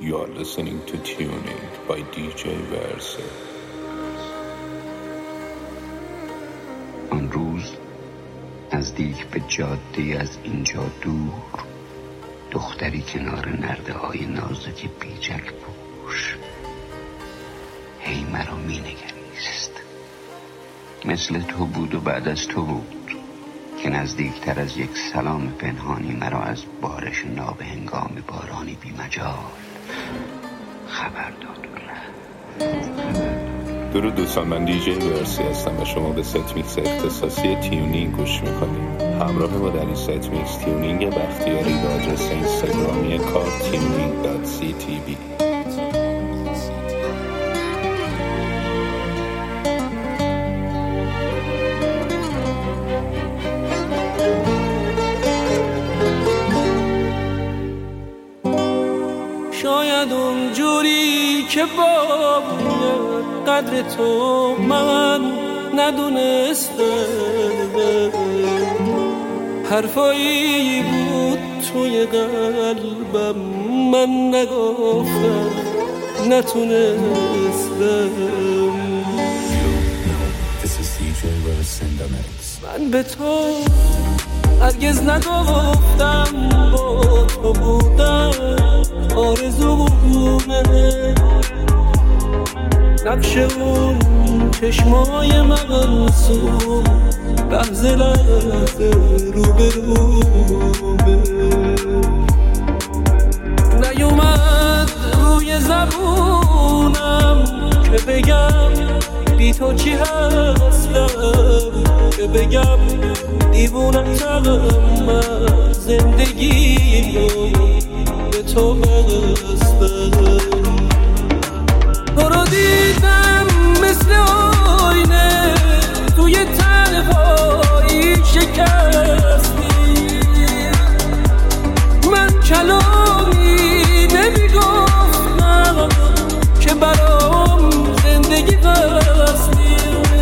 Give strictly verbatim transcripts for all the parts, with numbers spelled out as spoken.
You are listening to Tuning by دی جی Verse. آن روز نزدیک به جاده از اینجا دور دختری کنار نرده های نازک پیچک پوش هی مرا می نگریست. مثل تو بود و بعد از تو بود که نزدیکتر از یک سلام پنهانی مرا از بارش نابهنگام بارانی بی مجال خبر داد. درود دوستان، من دی جی ورسی هستم و شما به ست میکس اختصاصی تیونینگ گوش میکنید. همراه ما در این ست میکس تیونینگ بختیاری به آدرس اینستاگرامی کار تیونینگ دات سی تی بی. شاید اونجوری که باید قدر تو من ندونستم، حرفایی بود توی قلبم من نگفتم نتونستم. من به تو هرگز نگفتم با تو بودم آرزومه، نقش اون چشمای منصوب لحظه لحظه رو به رومه، نیومد روی زبونم که بگم بی تو چی هستم، که بگم دیوونتم من زندگی به تو بستم. تو رو دیدم مثل آینه توی تنهایی شکستی، من کلامی نمیگفتم که برام زندگی بستی،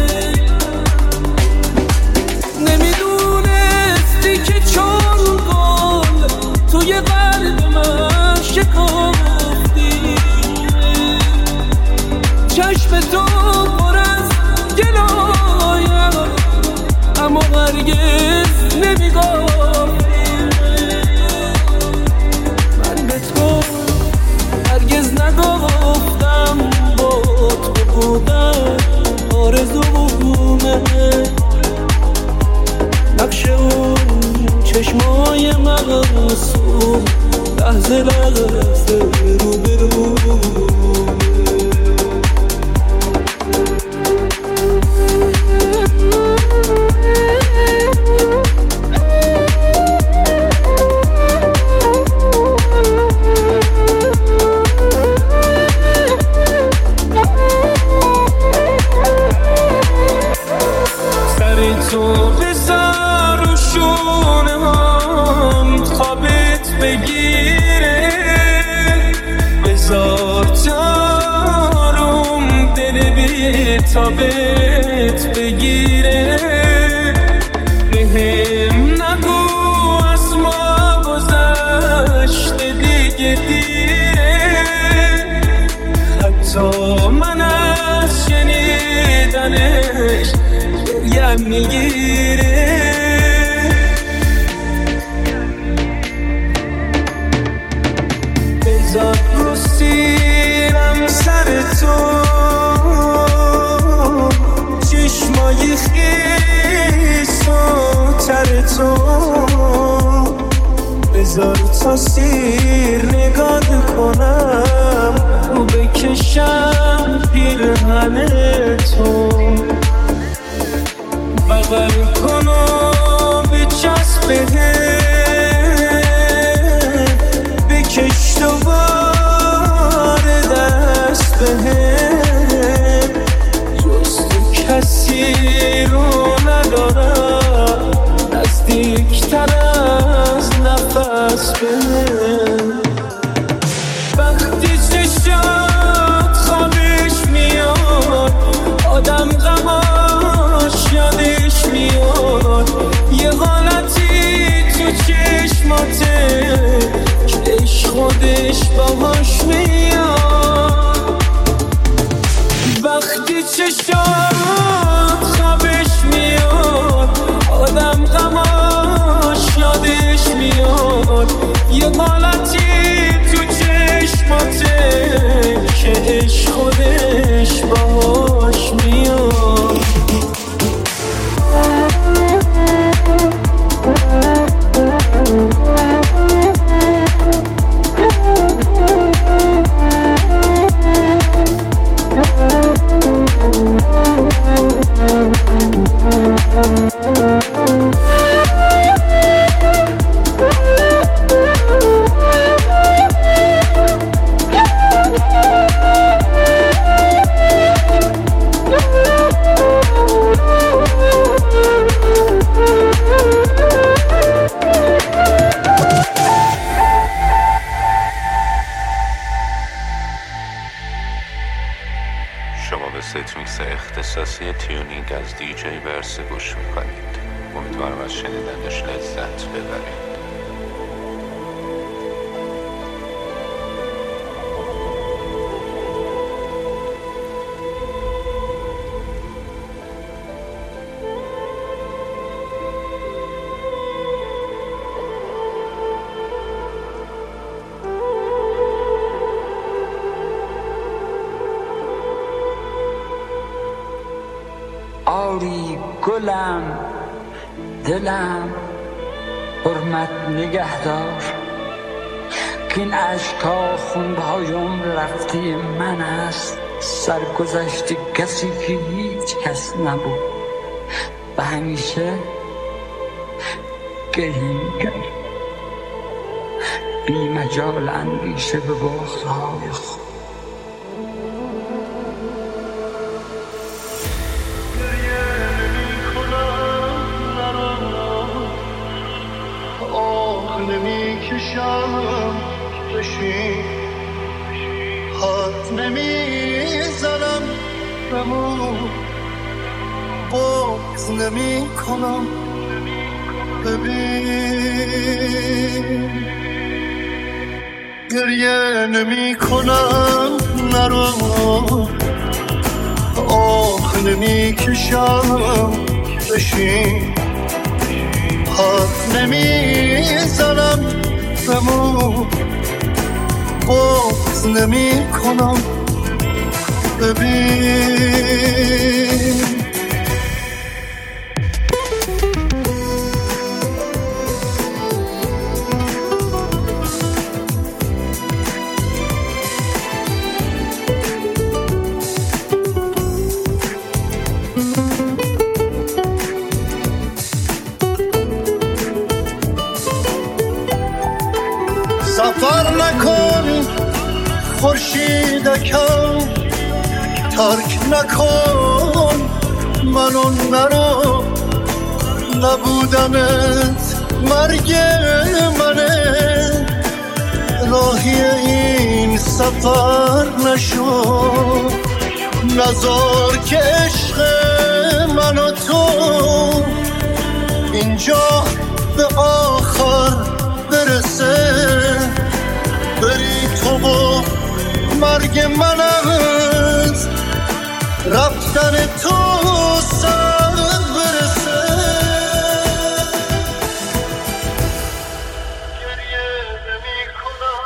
نمیدونستی که چون گل توی قلب من شکافتی، چشم تو پر از گلایم اما هرگز نمیگفتی. من به تو هرگز نگفتم با تو بودم آرزومه، نقش اون چشمای معصوم لحظه لحظه رو به رومه. تا بهت بگیره، بهم نگو از ما گذشته دیگه دیره، حتی من از شنیدنش گریم میگیره. بذار رو سیرم سر تو چشمای خیس و تر تو، بذار تا سیر نگاه کنم و بکشم پیرهن تو، بغل کن و بچسب بهم، بکش دوباره دست بهم، کسی رو ندارم نزدیکتر از نفس بهم. وقتی چشات خوابش میاد آدم غماش یادش میاد، یه حالتی تو چشماته که عشق خودش باهاش میاد. عشق خودش باهاش میاد. شما به ست میکس اختصاصی تیونینگ از دی جی ورس گوش میکنید. امیدوارم از شنیدنش لذت ببرید. آری گلم دلم حرمت نگهدار، که این عشقا خونبهایم رفته من است، سرگذشت کسی که هیچ کس نبود و همیشه گریه می‌کرد، بی مجال اندیشه به بغض‌های خود. نمیکشم بشین، حد نمیزنم بمون، بغض نمی کنم ببین، گریه نمی کنم نرو، آه نمیکشم بشین، حد نمیزنم بمون، بغض نمی کنم ببین. سفر نکن خورشیدکم، ترک نکن منو نرو، نبودنت مرگ منه، راهی این سفر نشو، نذار که عشق من و تو اینجا به آخر برسه، بری تو و مرگ من از رفتن تو سر برسه. گریه نمی کنم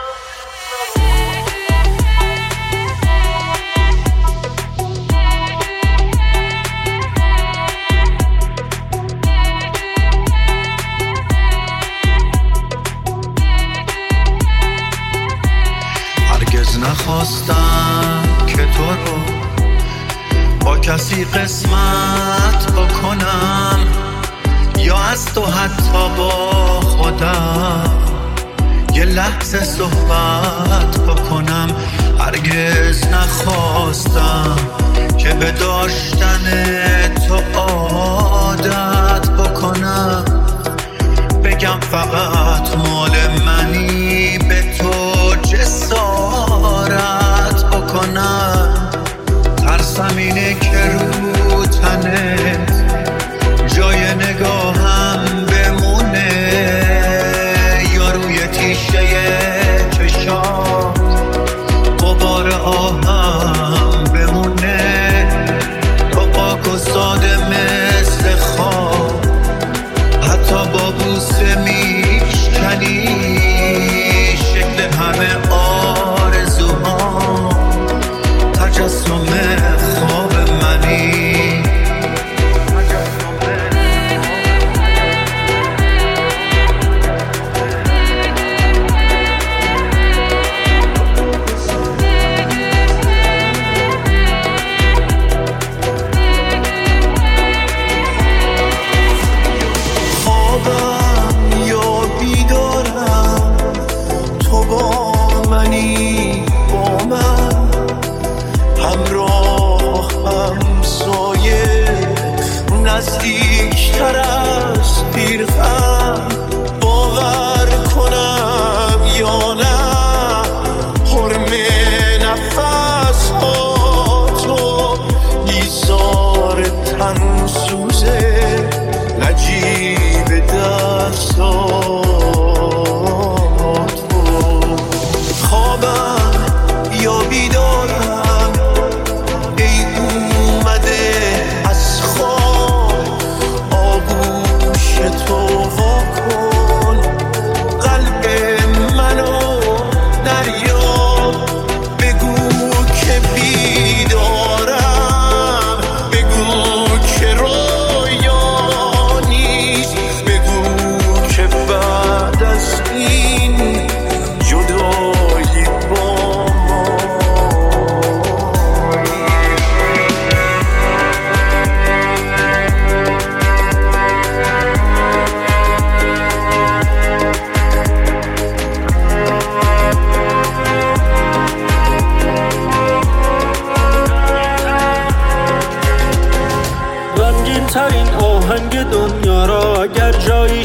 هرگز نخواستم که تو رو با کسی قسمت بکنم، یا از تو حتی با خودم یه لحظه صحبت بکنم. هرگز نخواستم که به داشتن تو عادت بکنم، بگم فقط مال منی، به تو جسارت بکنم. ترسم اینه که رو تنت جای نگاهم بمونه، یا روی تیشه چشات غبار آهم بمونه. تو پاک و ساده مثل خواب، حتی با بوسه میشکنی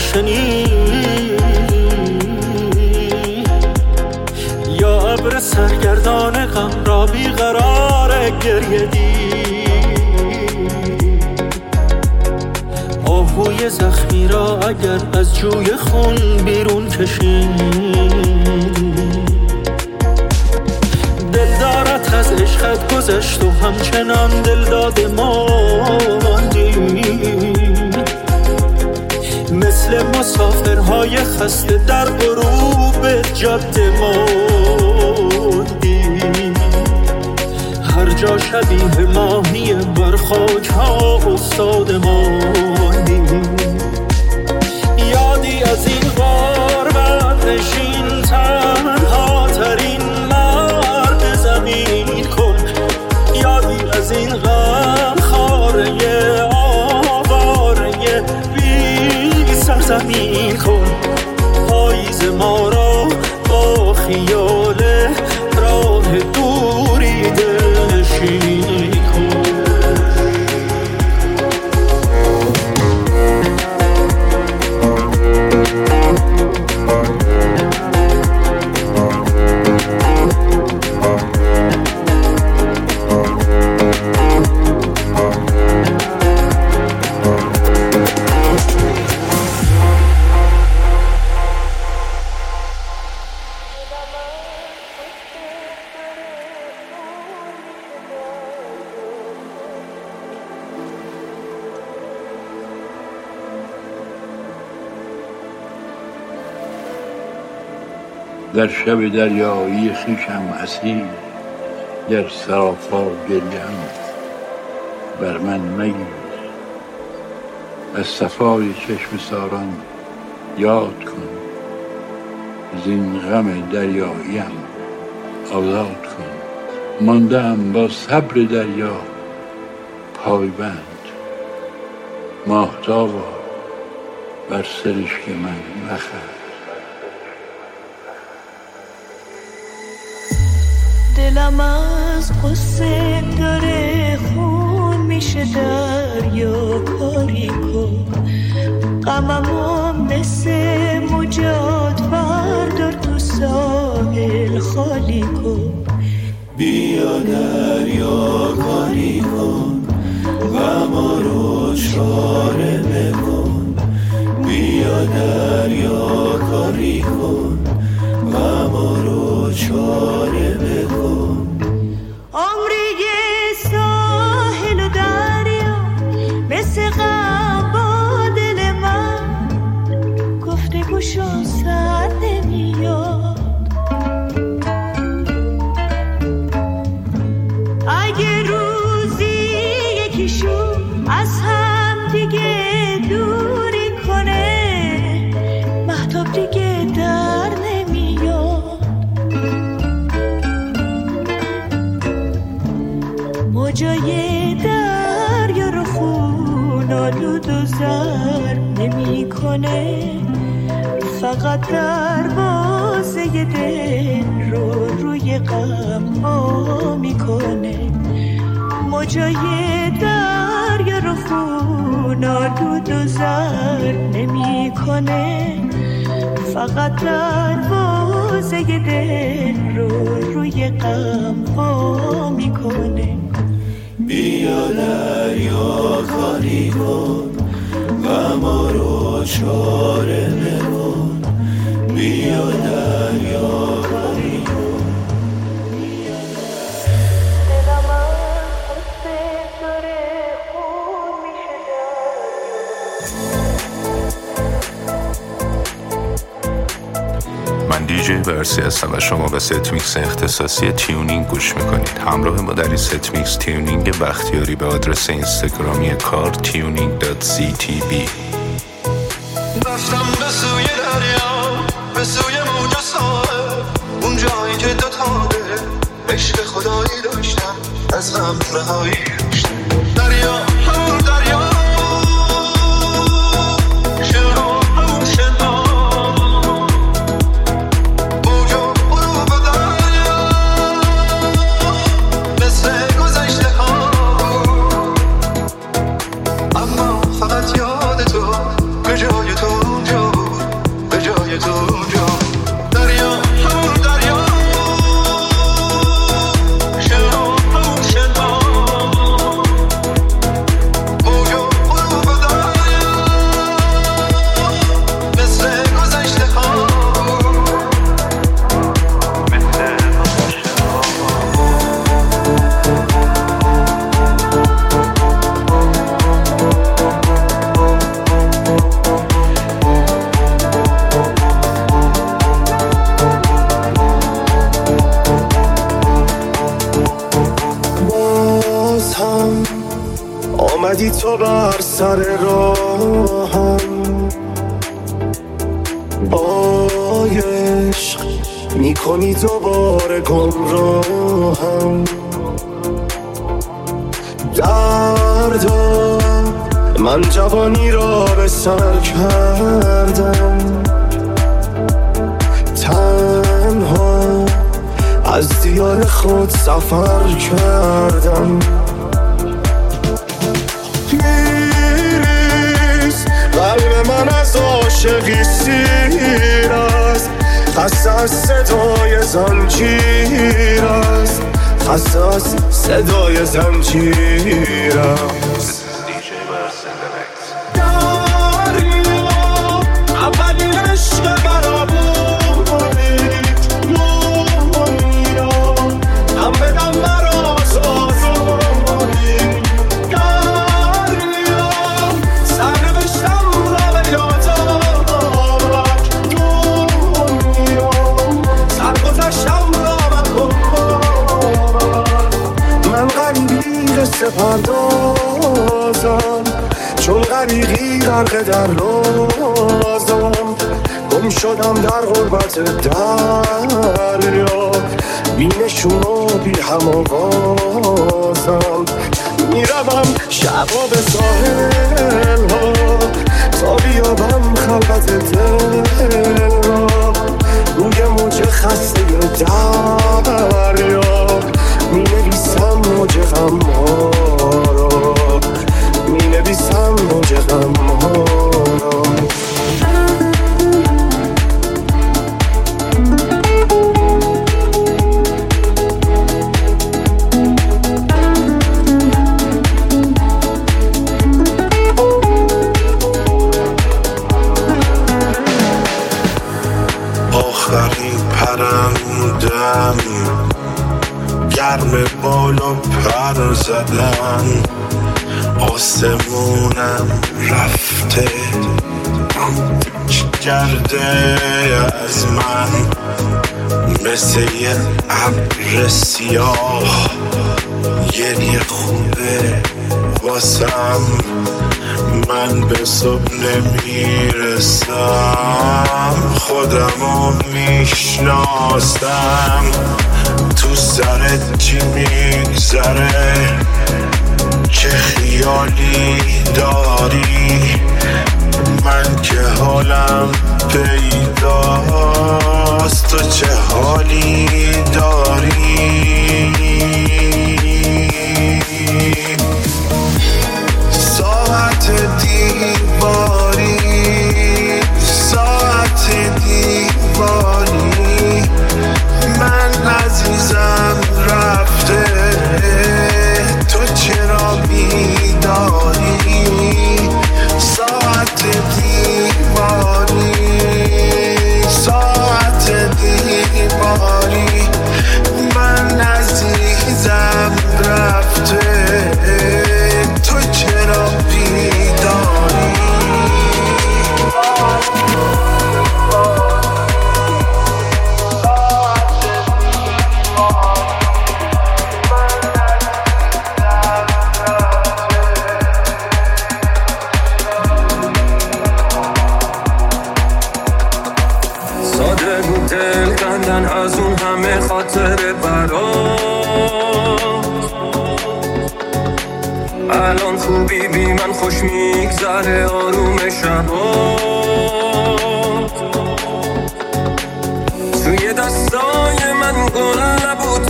روشنی یا ابر سرگردان غم را بیقرار گریه دی. آهوی زخمی را اگر از جوی خون بیرون کشید، دلدارت از عشقت گذشت و همچنان دلداد ماندی. مثل مسافرهای خسته در غروب جاده ماندی. هر جا شبیه ماهی بر خاک ها استاد ماندی. یادی از این غربت نشین تنها ترین مرد زمین کن. یادی از این غم خاره آواره بی سرزمین کن. پاییز ما را با خیال راه دوری دلنشین کن. در شب دریایی خویشم اسیر، در سراپا گریم بر من مگیر. از صفای چشم ساران یاد کن، زین غم دریاییم آزاد کن. ماندم با صبر دریا پایبند، ماهتابا بر سرشک من مخند. دلم از قصه داره خون میشه دریا کاری کن. غممو مثل موجات بردار تو ساحل خالی کن. بیا دریا کاری کن، غما رو چاره بکن. بیا دریا کاری کن، غما رو چاره بکن. عمری ساحل و دریا مثل غم با دل من گفته گوشم سر نمیاد. اگه روزی یکیشون از هم دیگه دوری کنه، مهتاب دیگه در نمیاد. موجای دریا رو خون آلود و زر نمی کنه، فقط دروازه دل رو روی غم وا میکنه. موجای دریا رو خون آلود و زر نمی کنه، فقط دروازه دل رو روی غم وا میکنه. بیا دریا کاری کن، غما رو چاره بکن. بیا دریا کاری کن. دلم از قصه داره خون میشه دریا. من دیجی ورسی هستم و شما به ست میکس اختصاصی تیونینگ گوش میکنید. همراه ما در این ست میکس تیونینگ بختیاری به آدرس اینستاگرامی کار تیونینگ دات سی تی بی. رفتم به سوی دریا، به سوی موج و ساحل، اون جایی که دوتا دل عشق خدایی داشتم، از غم رهایی داشتم. دریا همون دریا، شنا همون شنا، موج و غروب دریا مثل گذشته ها. اما فقط یاد تو به جای تو اونجا آمدی تو بر سر راهم، آی عشق میکنی دوباره گمراهم. دردا من جوانی را به سر کردم، تنها از دیار خود سفر کردم. پیریز قلب من از عاشقی سیر است، خسته از صدای زنجیر است، خسته از صدای زنجیر است. دریا اولین عشق برابونی دنیا هم بدم براز آزونی. دریا سرنوشتم را به یادم آورد، دنیا سرگذشتم را مکن. من غریبی قصه پردازم، چون غریقی غرق در رازم. گم شدم در غربت دریا، بی نشون و بی هم آوازم. میروم شبا به ساحل ها تا بیابم خلوت دل را، روی موج خسته دریا می نویسم موج غم ها را، می نویسم موج غم ها را. آخرین پرندم گرم بالا پر زدن، آسمونم رفته گرده از من، مثل یه ابر سیاه گریه خوبه واسم. من به صبح نمیرسم، خودمو میشناسم. تو سرت چی میگذره، چه خیالی داری؟ من که حالم پیداست، تو چه حالی داری؟ ساعت دیواری، ساعت دیواری، من عزیزم رفته، تو چرا بیداری؟ ساعت دیواری، ساعت دیواری، من عزیزم رفته، تو چرا بیداری؟ ساده بود دل کندن از اون همه خاطر برات، الان خوبی بی من خوش میگذره آروم شبات. توی دستای من گل نبود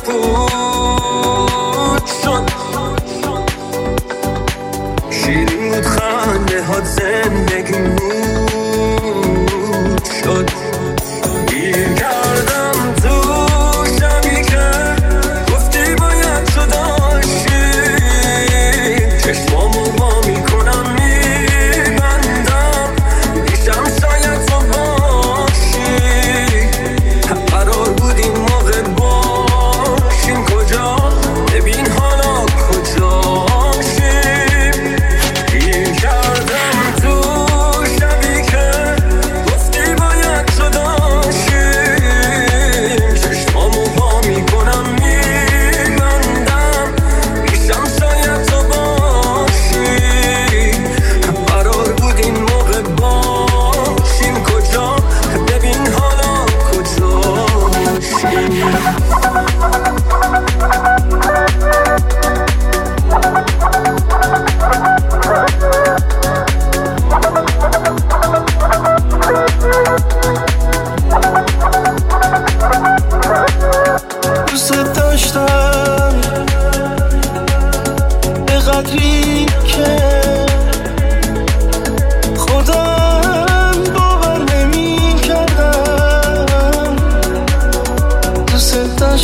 پود شد، شیرین بود خنده هات زندگی مود شد. گیر کردم تو شبی که گفتی باید جداشی، چشمامو با میکنم میبندم، دیشم شاید تو باشی. قرار بود این موقع با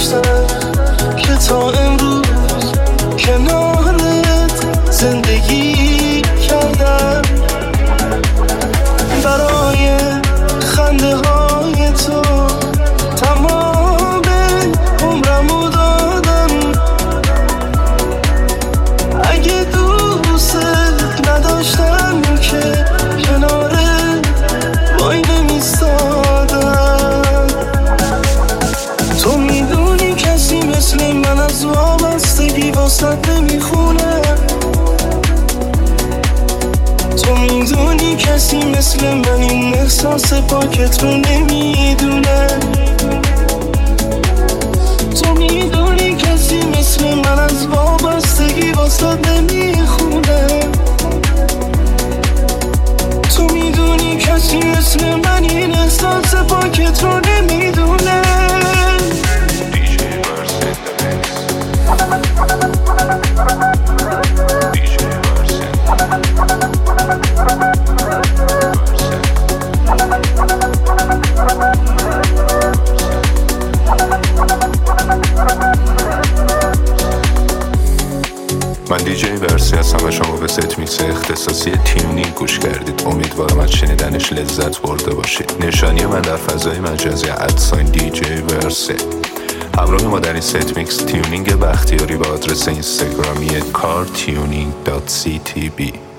نداشتم که تا امروز کنارت زندگی کردم. برای خنده های تو تمام عمرمو دادم. اگه دوست نداشتم که کنارت وای نمیستادم. تو میدونی کسی مثل من از وابستگی واسط نمیخونه. تو میدونی کسی مثل من این احساس پاکت رو نمیدونه. تو میدونی کسی مثل من از وابستگی واسط نمیخونه. تو میدونی کسی مثل من این احساس پاکت رو نمیدونه. من دیجی ورسی هستم و شما به ست میکس اختصاصی تیونینگ گوش کردید. امیدوارم از شنیدنش لذت برده باشید. نشانی من در فضای مجازی ادساین دیجی ورسی. همراه ما در این ست میکس تیونینگ بختیاری به آدرس اینستاگرامی کار تیونینگ دات سی تی بی.